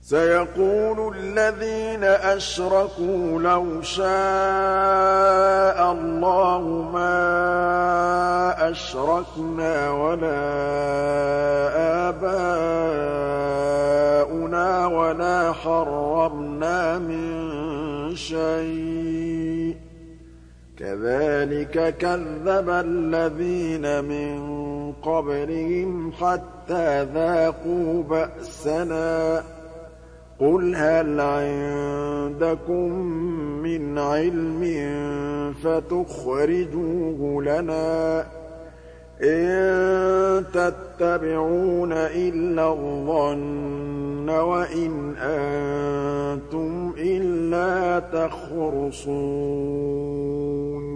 سيقول الذين أشركوا لو شاء الله ما أشركنا ولا آباؤنا ولا حرمنا من شيء كذلك كذب الذين من قبلهم حتى ذاقوا بأسنا قل هل عندكم من علم فتخرجوه لنا إن تتبعون إلا الظن وإن أنتم إلا تخرصون